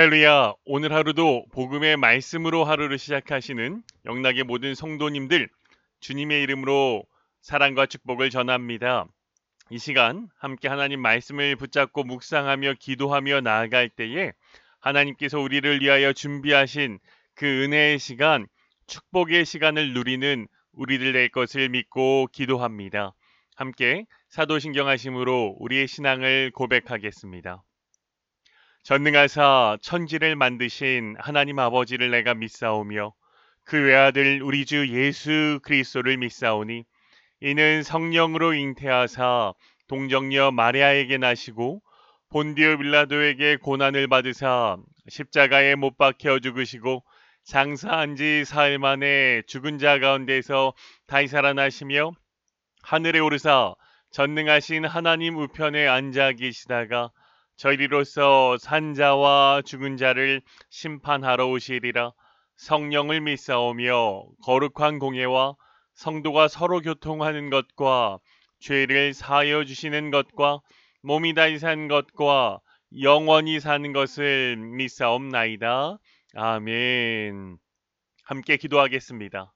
할렐루야! 오늘 하루도 복음의 말씀으로 하루를 시작하시는 영락의 모든 성도님들, 주님의 이름으로 사랑과 축복을 전합니다. 이 시간 함께 하나님 말씀을 붙잡고 묵상하며 기도하며 나아갈 때에 하나님께서 우리를 위하여 준비하신 그 은혜의 시간, 축복의 시간을 누리는 우리들 될 것을 믿고 기도합니다. 함께 사도신경하심으로 우리의 신앙을 고백하겠습니다. 전능하사 천지를 만드신 하나님 아버지를 내가 믿사오며 그 외아들 우리 주 예수 그리스도를 믿사오니 이는 성령으로 잉태하사 동정녀 마리아에게 나시고 본디오 빌라도에게 고난을 받으사 십자가에 못 박혀 죽으시고 장사한 지 사흘 만에 죽은 자 가운데서 다시 살아나시며 하늘에 오르사 전능하신 하나님 우편에 앉아 계시다가 저희로서 산자와 죽은 자를 심판하러 오시리라. 성령을 믿사오며 거룩한 공예와 성도가 서로 교통하는 것과 죄를 사하여 주시는 것과 몸이 다시 산 것과 영원히 사는 것을 믿사옵나이다. 아멘. 함께 기도하겠습니다.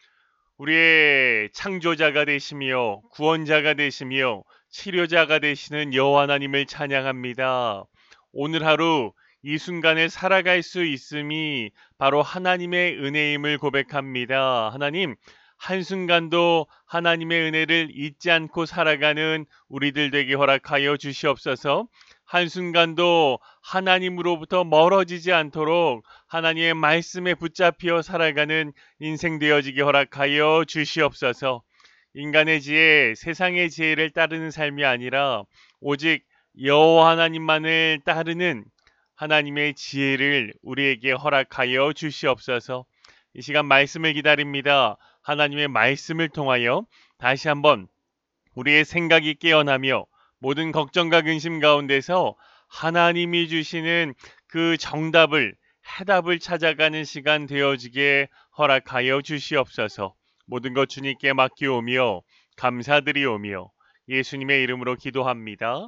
우리의 창조자가 되시며 구원자가 되시며 치료자가 되시는 여호와 하나님을 찬양합니다. 오늘 하루 이 순간을 살아갈 수 있음이 바로 하나님의 은혜임을 고백합니다. 하나님, 한순간도 하나님의 은혜를 잊지 않고 살아가는 우리들 되게 허락하여 주시옵소서. 한순간도 하나님으로부터 멀어지지 않도록 하나님의 말씀에 붙잡혀 살아가는 인생 되어지게 허락하여 주시옵소서. 인간의 지혜, 세상의 지혜를 따르는 삶이 아니라 오직 여호와 하나님만을 따르는 하나님의 지혜를 우리에게 허락하여 주시옵소서. 이 시간 말씀을 기다립니다. 하나님의 말씀을 통하여 다시 한번 우리의 생각이 깨어나며 모든 걱정과 근심 가운데서 하나님이 주시는 그 정답을, 해답을 찾아가는 시간 되어지게 허락하여 주시옵소서. 모든 것 주님께 맡기오며 감사드리오며 예수님의 이름으로 기도합니다.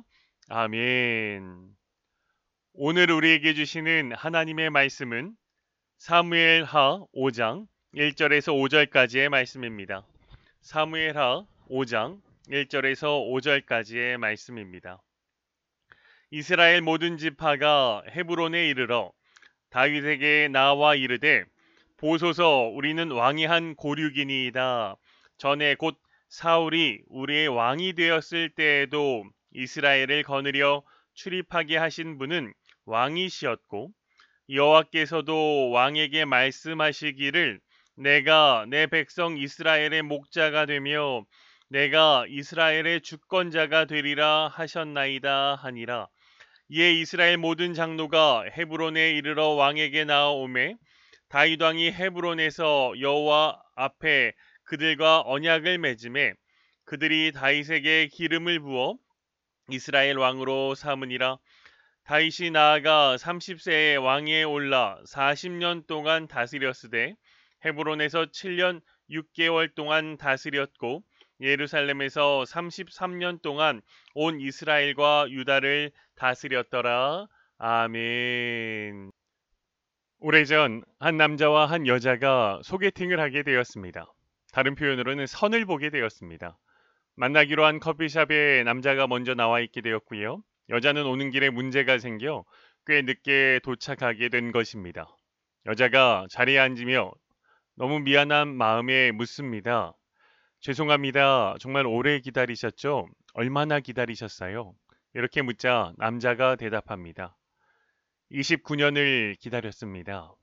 아멘. 오늘 우리에게 주시는 하나님의 말씀은 사무엘하 5장 1절에서 5절까지의 말씀입니다. 사무엘하 5장 1절에서 5절까지의 말씀입니다. 이스라엘 모든 지파가 헤브론에 이르러 다윗에게 나와 이르되 보소서 우리는 왕이 한 고륙이니이다. 전에 곧 사울이 우리의 왕이 되었을 때에도 이스라엘을 거느려 출입하게 하신 분은 왕이시었고 여호와께서도 왕에게 말씀하시기를 내가 내 백성 이스라엘의 목자가 되며 내가 이스라엘의 주권자가 되리라 하셨나이다 하니라. 이에 이스라엘 모든 장로가 헤브론에 이르러 왕에게 나아오매 다윗 왕이 헤브론에서 여호와 앞에 그들과 언약을 맺음에 그들이 다윗에게 기름을 부어 이스라엘 왕으로 삼으니라. 다윗이 나아가 30세에 왕위에 올라 40년 동안 다스렸으되 헤브론에서 7년 6개월 동안 다스렸고 예루살렘에서 33년 동안 온 이스라엘과 유다를 다스렸더라. 아멘. 오래전 한 남자와 한 여자가 소개팅을 하게 되었습니다. 다른 표현으로는 선을 보게 되었습니다. 만나기로 한 커피숍에 남자가 먼저 나와 있게 되었고요. 여자는 오는 길에 문제가 생겨 꽤 늦게 도착하게 된 것입니다. 여자가 자리에 앉으며 너무 미안한 마음에 묻습니다. 죄송합니다. 정말 오래 기다리셨죠? 얼마나 기다리셨어요? 이렇게 묻자 남자가 대답합니다. 29년을 기다렸습니다.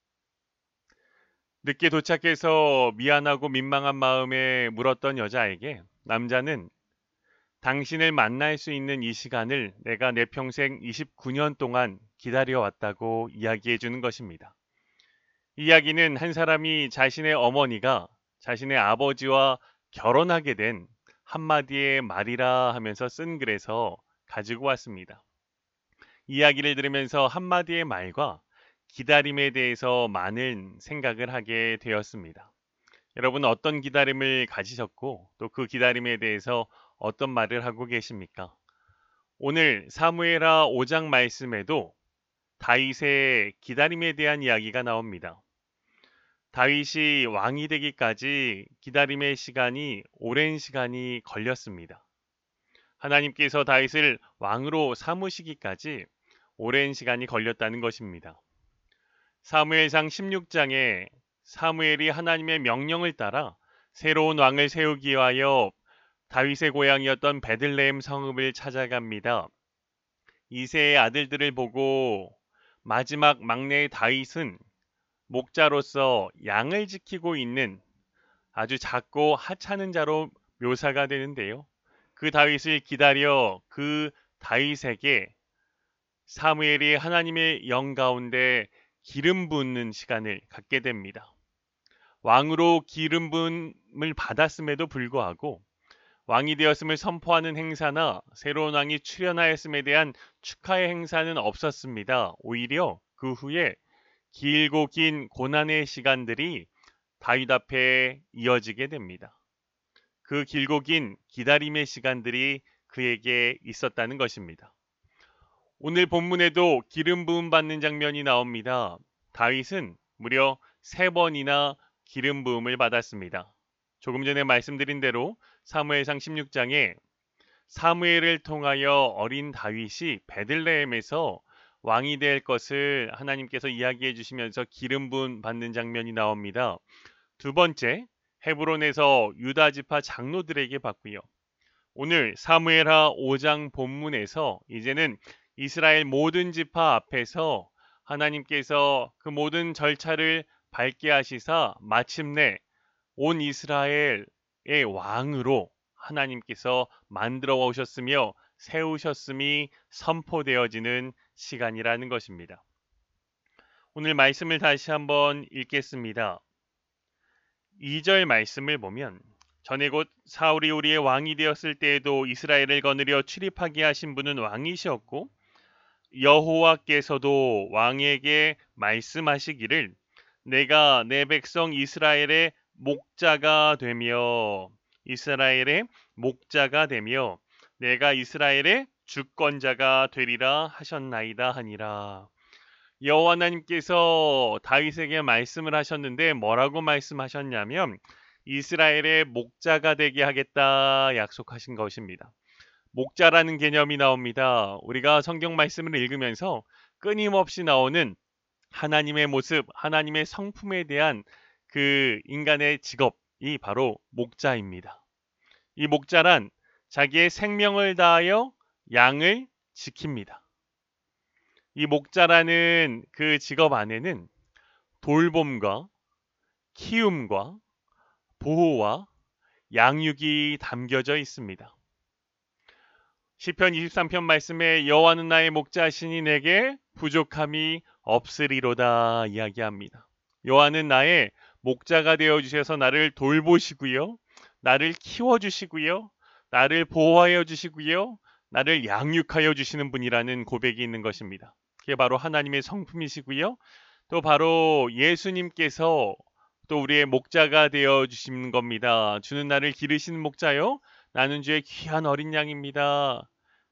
늦게 도착해서 미안하고 민망한 마음에 물었던 여자에게 남자는 당신을 만날 수 있는 이 시간을 내가 내 평생 29년 동안 기다려왔다고 이야기해 주는 것입니다. 이 이야기는 한 사람이 자신의 어머니가 자신의 아버지와 결혼하게 된 한마디의 말이라 하면서 쓴 글에서 가지고 왔습니다. 이야기를 들으면서 한마디의 말과 기다림에 대해서 많은 생각을 하게 되었습니다. 여러분 어떤 기다림을 가지셨고 또 그 기다림에 대해서 어떤 말을 하고 계십니까? 오늘 사무엘하 5장 말씀에도 다윗의 기다림에 대한 이야기가 나옵니다. 다윗이 왕이 되기까지 기다림의 시간이 오랜 시간이 걸렸습니다. 하나님께서 다윗을 왕으로 삼으시기까지 오랜 시간이 걸렸다는 것입니다. 사무엘상 16장에 사무엘이 하나님의 명령을 따라 새로운 왕을 세우기 위하여 다윗의 고향이었던 베들레헴 성읍을 찾아갑니다. 이세의 아들들을 보고 마지막 막내 다윗은 목자로서 양을 지키고 있는 아주 작고 하찮은 자로 묘사가 되는데요. 그 다윗을 기다려 그 다윗에게 사무엘이 하나님의 영 가운데 기름 붓는 시간을 갖게 됩니다. 왕으로 기름 부음을 받았음에도 불구하고 왕이 되었음을 선포하는 행사나 새로운 왕이 출현하였음에 대한 축하의 행사는 없었습니다. 오히려 그 후에 길고 긴 고난의 시간들이 다윗 앞에 이어지게 됩니다. 그 길고 긴 기다림의 시간들이 그에게 있었다는 것입니다. 오늘 본문에도 기름 부음 받는 장면이 나옵니다. 다윗은 무려 3번이나 기름 부음을 받았습니다. 조금 전에 말씀드린 대로 사무엘상 16장에 사무엘을 통하여 어린 다윗이 베들레헴에서 왕이 될 것을 하나님께서 이야기해 주시면서 기름 부음 받는 장면이 나옵니다. 두 번째, 헤브론에서 유다 지파 장로들에게 받고요. 오늘 사무엘하 5장 본문에서 이제는 이스라엘 모든 지파 앞에서 하나님께서 그 모든 절차를 밟게 하시사 마침내 온 이스라엘의 왕으로 하나님께서 만들어 오셨으며 세우셨음이 선포되어지는 시간이라는 것입니다. 오늘 말씀을 다시 한번 읽겠습니다. 2절 말씀을 보면 전에 곧 사울이 우리의 왕이 되었을 때에도 이스라엘을 거느려 출입하게 하신 분은 왕이시었고 여호와께서도 왕에게 말씀하시기를 내가 내 백성 이스라엘의 목자가 되며 내가 이스라엘의 주권자가 되리라 하셨나이다 하니라. 여호와 하나님께서 다윗에게 말씀을 하셨는데 뭐라고 말씀하셨냐면 이스라엘의 목자가 되게 하겠다 약속하신 것입니다. 목자라는 개념이 나옵니다. 우리가 성경 말씀을 읽으면서 끊임없이 나오는 하나님의 모습, 하나님의 성품에 대한 그 인간의 직업이 바로 목자입니다. 이 목자란 자기의 생명을 다하여 양을 지킵니다. 이 목자라는 그 직업 안에는 돌봄과 키움과 보호와 양육이 담겨져 있습니다. 시편 23편 말씀에 여호와는 나의 목자시니 내게 부족함이 없으리로다 이야기합니다. 여호와는 나의 목자가 되어주셔서 나를 돌보시고요. 나를 키워주시고요. 나를 보호하여 주시고요. 나를 양육하여 주시는 분이라는 고백이 있는 것입니다. 그게 바로 하나님의 성품이시고요. 또 바로 예수님께서 또 우리의 목자가 되어주시는 겁니다. 주는 나를 기르시는 목자요. 나는 주의 귀한 어린 양입니다.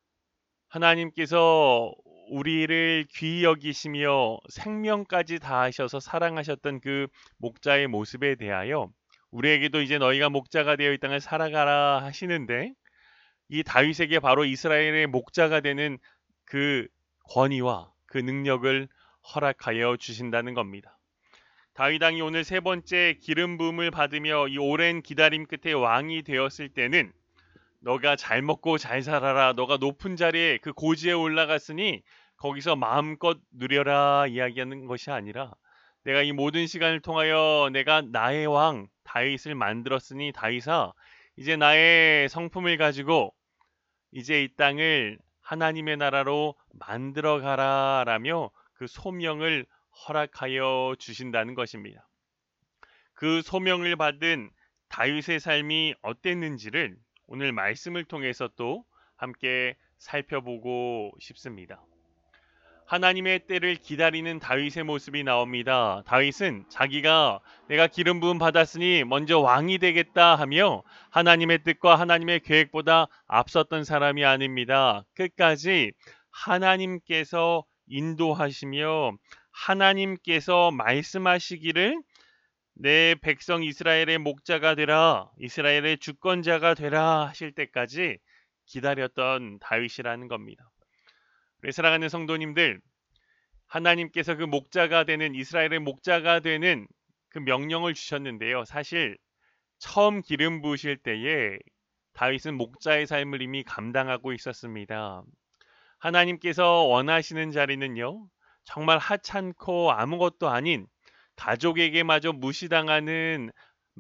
하나님께서 우리를 귀히 여기시며 생명까지 다하셔서 사랑하셨던 그 목자의 모습에 대하여 우리에게도 이제 너희가 목자가 되어 이 땅을 살아가라 하시는데 이 다윗에게 바로 이스라엘의 목자가 되는 그 권위와 그 능력을 허락하여 주신다는 겁니다. 다윗 왕이 오늘 3번째 기름 부음을 받으며 이 오랜 기다림 끝에 왕이 되었을 때는 너가 잘 먹고 잘 살아라. 너가 높은 자리에 그 고지에 올라갔으니 거기서 마음껏 누려라 이야기하는 것이 아니라 내가 이 모든 시간을 통하여 내가 나의 왕 다윗을 만들었으니 다윗아 이제 나의 성품을 가지고 이제 이 땅을 하나님의 나라로 만들어 가라라며 그 소명을 허락하여 주신다는 것입니다. 그 소명을 받은 다윗의 삶이 어땠는지를 오늘 말씀을 통해서 또 함께 살펴보고 싶습니다. 하나님의 때를 기다리는 다윗의 모습이 나옵니다. 다윗은 자기가 내가 기름 부음 받았으니 먼저 왕이 되겠다 하며 하나님의 뜻과 하나님의 계획보다 앞섰던 사람이 아닙니다. 끝까지 하나님께서 인도하시며 하나님께서 말씀하시기를 내 백성 이스라엘의 목자가 되라, 이스라엘의 주권자가 되라 하실 때까지 기다렸던 다윗이라는 겁니다. 우리 사랑하는 성도님들, 하나님께서 그 목자가 되는, 이스라엘의 목자가 되는 그 명령을 주셨는데요. 사실 처음 기름 부으실 때에 다윗은 목자의 삶을 이미 감당하고 있었습니다. 하나님께서 원하시는 자리는요, 정말 하찮고 아무것도 아닌 가족에게마저 무시당하는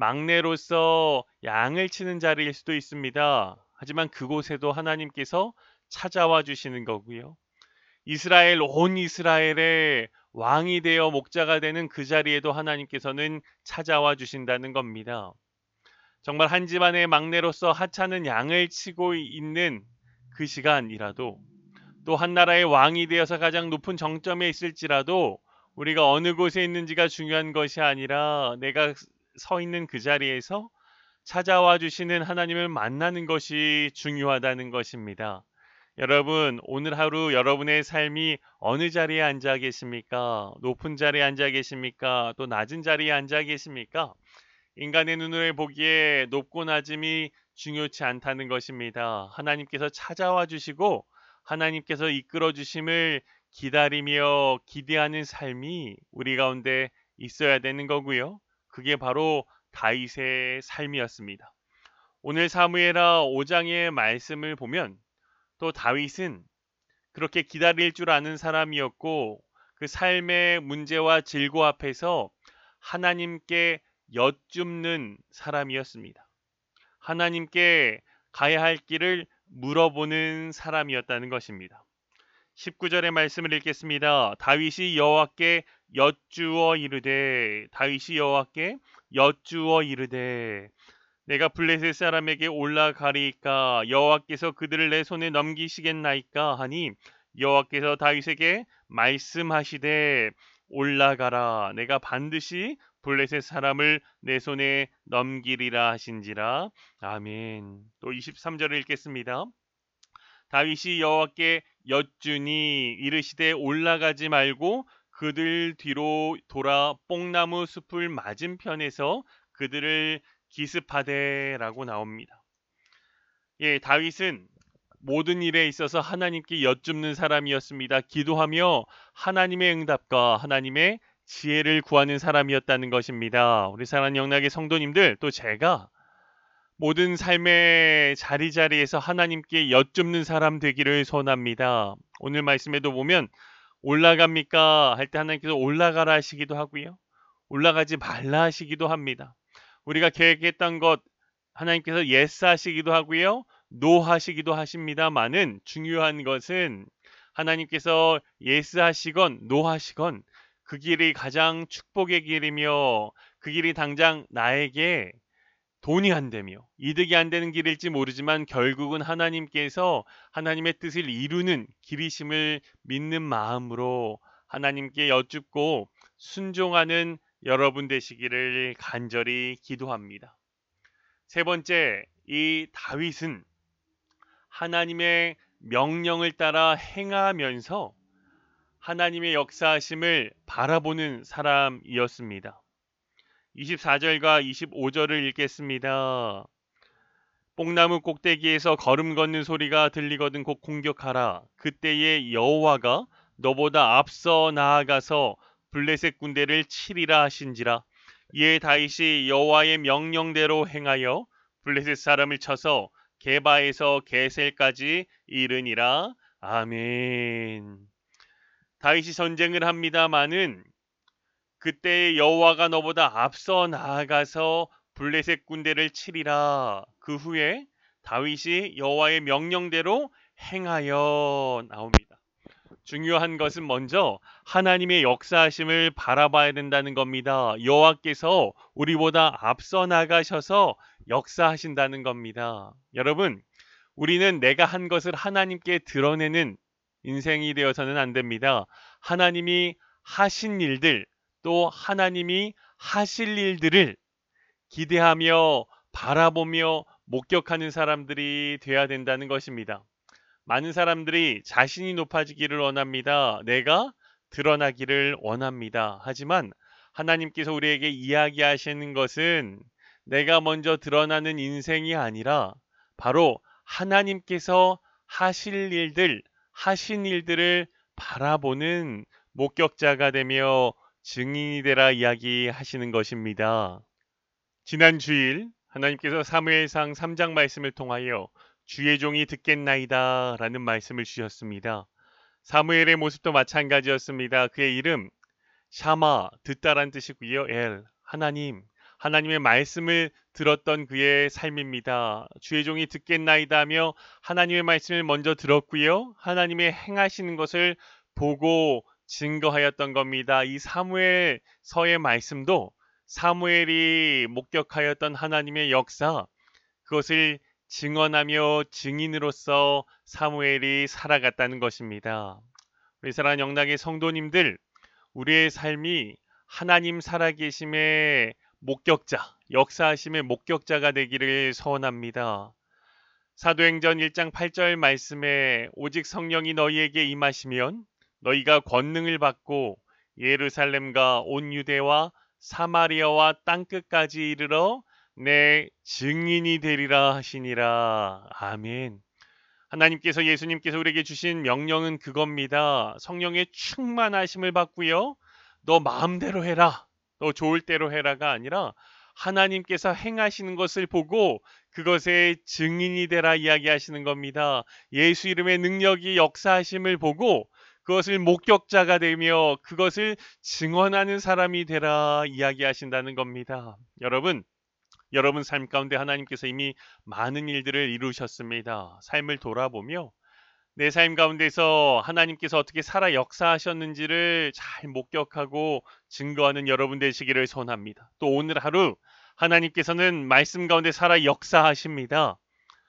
막내로서 양을 치는 자리일 수도 있습니다. 하지만 그곳에도 하나님께서 찾아와 주시는 거고요. 이스라엘, 온 이스라엘의 왕이 되어 목자가 되는 그 자리에도 하나님께서는 찾아와 주신다는 겁니다. 정말 한 집안의 막내로서 하찮은 양을 치고 있는 그 시간이라도, 또 한 나라의 왕이 되어서 가장 높은 정점에 있을지라도 우리가 어느 곳에 있는지가 중요한 것이 아니라 내가 서 있는 그 자리에서 찾아와 주시는 하나님을 만나는 것이 중요하다는 것입니다. 여러분, 오늘 하루 여러분의 삶이 어느 자리에 앉아 계십니까? 높은 자리에 앉아 계십니까? 또 낮은 자리에 앉아 계십니까? 인간의 눈으로 보기에 높고 낮음이 중요치 않다는 것입니다. 하나님께서 찾아와 주시고 하나님께서 이끌어 주심을 기다리며 기대하는 삶이 우리 가운데 있어야 되는 거고요. 그게 바로 다윗의 삶이었습니다. 오늘 사무엘하 5장의 말씀을 보면 또 다윗은 그렇게 기다릴 줄 아는 사람이었고 그 삶의 문제와 질고 앞에서 하나님께 여쭙는 사람이었습니다. 하나님께 가야 할 길을 물어보는 사람이었다는 것입니다. 19절의 말씀을 읽겠습니다. 다윗이 여호와께 여쭈어 이르되, 다윗이 여호와께 여쭈어 이르되, 내가 블레셋 사람에게 올라가리이까? 여호와께서 그들을 내 손에 넘기시겠나이까? 하니 여호와께서 다윗에게 말씀하시되 올라가라, 내가 반드시 블레셋 사람을 내 손에 넘기리라 하신지라. 아멘. 또 23절을 읽겠습니다. 다윗이 여호와께 여쭈니 이르시되 올라가지 말고 그들 뒤로 돌아 뽕나무 숲을 맞은편에서 그들을 기습하되라고 나옵니다. 예, 다윗은 모든 일에 있어서 하나님께 여쭙는 사람이었습니다. 기도하며 하나님의 응답과 하나님의 지혜를 구하는 사람이었다는 것입니다. 우리 사랑하는 영락의 성도님들, 또 제가 모든 삶의 자리자리에서 하나님께 여쭙는 사람 되기를 소원합니다. 오늘 말씀에도 보면 올라갑니까? 할 때 하나님께서 올라가라 하시기도 하고요. 올라가지 말라 하시기도 합니다. 우리가 계획했던 것 하나님께서 yes 하시기도 하고요. no 하시기도 하십니다만은 중요한 것은 하나님께서 yes 하시건 no 하시건 그 길이 가장 축복의 길이며 그 길이 당장 나에게 돈이 안 되며 이득이 안 되는 길일지 모르지만 결국은 하나님께서 하나님의 뜻을 이루는 길이심을 믿는 마음으로 하나님께 여쭙고 순종하는 여러분 되시기를 간절히 기도합니다. 세 번째, 이 다윗은 하나님의 명령을 따라 행하면서 하나님의 역사하심을 바라보는 사람이었습니다. 24절과 25절을 읽겠습니다. 뽕나무 꼭대기에서 걸음 걷는 소리가 들리거든 곧 공격하라. 그때에 여호와가 너보다 앞서 나아가서 블레셋 군대를 치리라 하신지라. 이에 다윗이 여호와의 명령대로 행하여 블레셋 사람을 쳐서 게바에서 게셀까지 이르니라. 아멘. 다윗이 전쟁을 합니다마는 그때 여호와가 너보다 앞서 나아가서 블레셋 군대를 치리라. 그 후에 다윗이 여호와의 명령대로 행하여 나옵니다. 중요한 것은 먼저 하나님의 역사하심을 바라봐야 된다는 겁니다. 여호와께서 우리보다 앞서 나가셔서 역사하신다는 겁니다. 여러분, 우리는 내가 한 것을 하나님께 드러내는 인생이 되어서는 안 됩니다. 하나님이 하신 일들, 또 하나님이 하실 일들을 기대하며 바라보며 목격하는 사람들이 되어야 된다는 것입니다. 많은 사람들이 자신이 높아지기를 원합니다. 내가 드러나기를 원합니다. 하지만 하나님께서 우리에게 이야기하시는 것은 내가 먼저 드러나는 인생이 아니라 바로 하나님께서 하신 일들을 바라보는 목격자가 되며 증인이 되라 이야기하시는 것입니다. 지난 주일 하나님께서 사무엘상 3장 말씀을 통하여 주의 종이 듣겠나이다 라는 말씀을 주셨습니다. 사무엘의 모습도 마찬가지였습니다. 그의 이름 샤마 듣다란 뜻이고요. 하나님의 말씀을 들었던 그의 삶입니다. 주의 종이 듣겠나이다 하며 하나님의 말씀을 먼저 들었고요. 하나님의 행하시는 것을 보고 증거하였던 겁니다. 이 사무엘서의 말씀도 사무엘이 목격하였던 하나님의 역사, 그것을 증언하며 증인으로서 사무엘이 살아갔다는 것입니다. 우리 사랑하는 영락의 성도님들, 우리의 삶이 하나님 살아계심의 목격자, 역사하심의 목격자가 되기를 소원합니다. 사도행전 1장 8절 말씀에 오직 성령이 너희에게 임하시면 너희가 권능을 받고 예루살렘과 온 유대와 사마리아와 땅끝까지 이르러 내 증인이 되리라 하시니라. 아멘. 하나님께서 예수님께서 우리에게 주신 명령은 그겁니다. 성령의 충만하심을 받고요. 너 마음대로 해라. 너 좋을 대로 해라가 아니라 하나님께서 행하시는 것을 보고 그것의 증인이 되라 이야기하시는 겁니다. 예수 이름의 능력이 역사하심을 보고 그것을 목격자가 되며 그것을 증언하는 사람이 되라 이야기하신다는 겁니다. 여러분 삶 가운데 하나님께서 이미 많은 일들을 이루셨습니다. 삶을 돌아보며 내 삶 가운데서 하나님께서 어떻게 살아 역사하셨는지를 잘 목격하고 증거하는 여러분 되시기를 소원합니다. 또 오늘 하루 하나님께서는 말씀 가운데 살아 역사하십니다.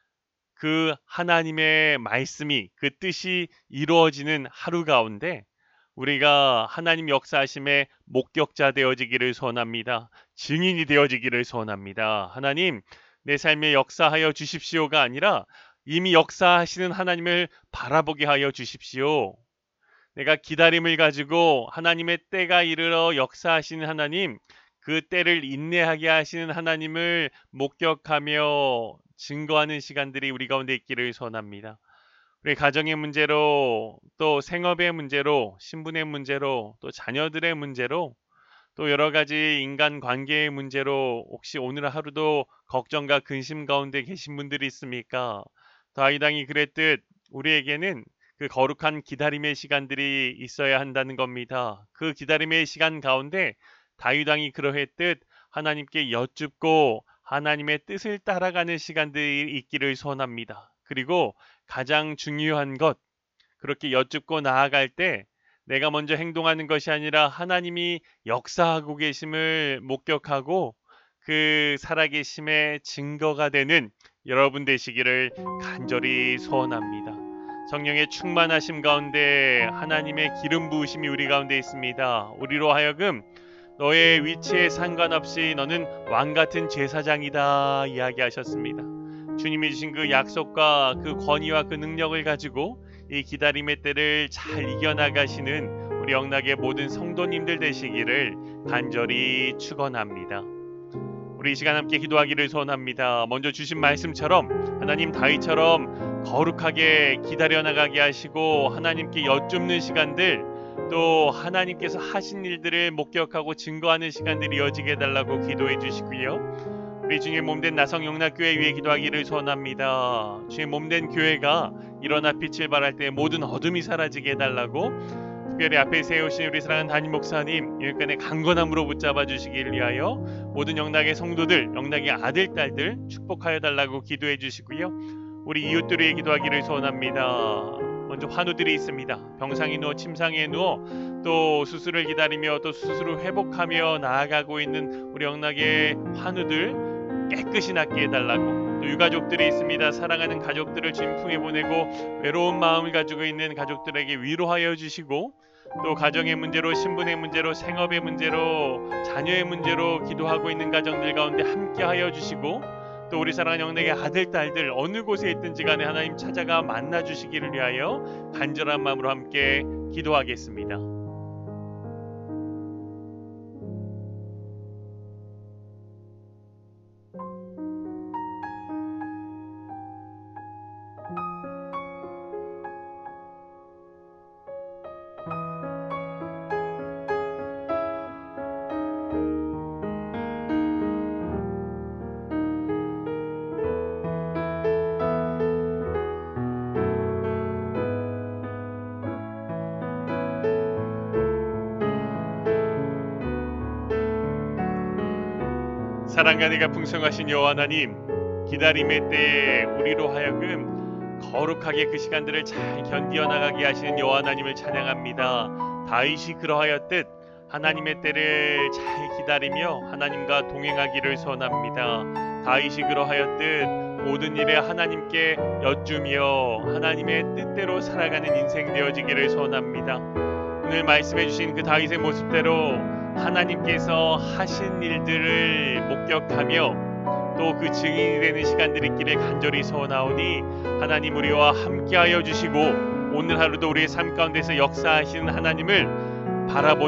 그 하나님의 말씀이 그 뜻이 이루어지는 하루 가운데 우리가 하나님 역사하심의 목격자 되어지기를 소원합니다. 증인이 되어지기를 소원합니다. 하나님, 내 삶에 역사하여 주십시오가 아니라 이미 역사하시는 하나님을 바라보게 하여 주십시오. 내가 기다림을 가지고 하나님의 때가 이르러 역사하시는 하나님, 그 때를 인내하게 하시는 하나님을 목격하며 증거하는 시간들이 우리 가운데 있기를 소원합니다. 우리 가정의 문제로 또 생업의 문제로 신분의 문제로 또 자녀들의 문제로 또 여러 가지 인간 관계의 문제로 혹시 오늘 하루도 걱정과 근심 가운데 계신 분들이 있습니까? 다윗왕이 그랬듯 우리에게는 그 거룩한 기다림의 시간들이 있어야 한다는 겁니다. 그 기다림의 시간 가운데 다윗왕이 그러했듯 하나님께 여쭙고 하나님의 뜻을 따라가는 시간들이 있기를 소원합니다. 그리고 가장 중요한 것, 그렇게 여쭙고 나아갈 때 내가 먼저 행동하는 것이 아니라 하나님이 역사하고 계심을 목격하고 그 살아계심의 증거가 되는 여러분 되시기를 간절히 소원합니다. 성령의 충만하심 가운데 하나님의 기름 부으심이 우리 가운데 있습니다. 우리로 하여금 너의 위치에 상관없이 너는 왕같은 제사장이다 이야기하셨습니다. 주님이 주신 그 약속과 그 권위와 그 능력을 가지고 이 기다림의 때를 잘 이겨나가시는 우리 영락의 모든 성도님들 되시기를 간절히 축원합니다. 우리 이 시간 함께 기도하기를 소원합니다. 먼저 주신 말씀처럼 하나님 다윗처럼 거룩하게 기다려나가게 하시고 하나님께 여쭙는 시간들 또 하나님께서 하신 일들을 목격하고 증거하는 시간들이 이어지게 해달라고 기도해 주시고요. 우리 주님 몸된 나성영락교회 위해 기도하기를 소원합니다. 주님 몸된 교회가 일어나 빛을 발할 때 모든 어둠이 사라지게 해달라고 특별히 앞에 세우신 우리 사랑하는 담임 목사님 일간의 강건함으로 붙잡아 주시길 위하여 모든 영락의 성도들, 영락의 아들, 딸들 축복하여 달라고 기도해 주시고요. 우리 이웃들을 위해 기도하기를 소원합니다. 먼저 환우들이 있습니다. 병상에 누워 침상에 누워 또 수술을 기다리며 또 수술 후 회복하며 나아가고 있는 우리 영락의 환우들 깨끗이 낫게 해달라고 또 유가족들이 있습니다. 사랑하는 가족들을 주님 품에 보내고 외로운 마음을 가지고 있는 가족들에게 위로하여 주시고 또 가정의 문제로 신분의 문제로 생업의 문제로 자녀의 문제로 기도하고 있는 가정들 가운데 함께하여 주시고 또 우리 사랑하는 영혼에게 아들, 딸들 어느 곳에 있든지 간에 하나님 찾아가 만나 주시기를 위하여 간절한 마음으로 함께 기도하겠습니다. 사랑과 내가 풍성하신 여호와 하나님, 기다림의 때에 우리로 하여금 거룩하게 그 시간들을 잘 견디어 나가게 하시는 여호와 하나님을 찬양합니다. 다윗이 그러하였듯 하나님의 때를 잘 기다리며 하나님과 동행하기를 소원합니다. 다윗이 그러하였듯 모든 일에 하나님께 여쭈며 하나님의 뜻대로 살아가는 인생 되어지기를 소원합니다. 오늘 말씀해 주신 그 다윗의 모습대로 하나님께서 하신 일들을 목격하며 또 그 증인이 되는 시간들이 있기를 간절히 소원하오니 하나님 우리와 함께하여 주시고 오늘 하루도 우리의 삶 가운데서 역사하시는 하나님을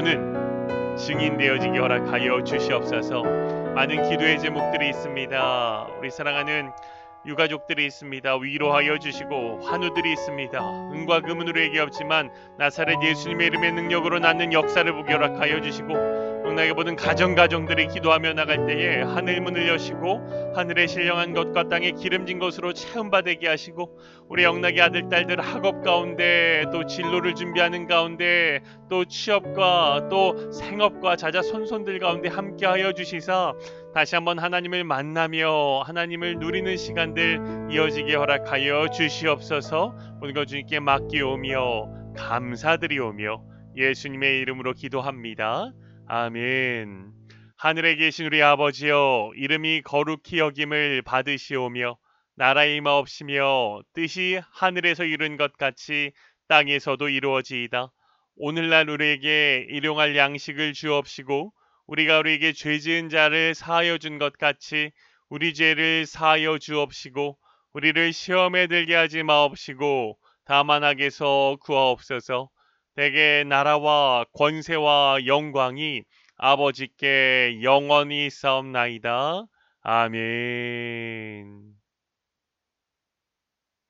바라보는 증인 되어지기 허락하여 주시옵소서. 많은 기도의 제목들이 있습니다. 우리 사랑하는 유가족들이 있습니다. 위로하여 주시고 환우들이 있습니다. 은과 금은 우리에게 없지만 나사렛 예수님의 이름의 능력으로 낳는 역사를 보게 허락하여 주시고 나에게 모든 가정들이 기도하며 나갈 때에 하늘 문을 여시고 하늘에 신령한 것과 땅에 기름진 것으로 체험받게 하시고 우리 영락의 아들 딸들 학업 가운데 또 진로를 준비하는 가운데 또 취업과 또 생업과 자자손손들 가운데 함께하여 주시사 다시 한번 하나님을 만나며 하나님을 누리는 시간들 이어지게 허락하여 주시옵소서. 모든 것 주님께 맡기오며 감사드리오며 예수님의 이름으로 기도합니다. 아멘. 하늘에 계신 우리 아버지여, 이름이 거룩히 여김을 받으시오며 나라의 임하옵시며 뜻이 하늘에서 이룬 것 같이 땅에서도 이루어지이다. 오늘날 우리에게 일용할 양식을 주옵시고 우리가 우리에게 죄 지은 자를 사하여 준 것 같이 우리 죄를 사하여 주옵시고 우리를 시험에 들게 하지 마옵시고 다만 악에서 구하옵소서. 대개 나라와 권세와 영광이 아버지께 영원히 있사옵나이다. 아멘.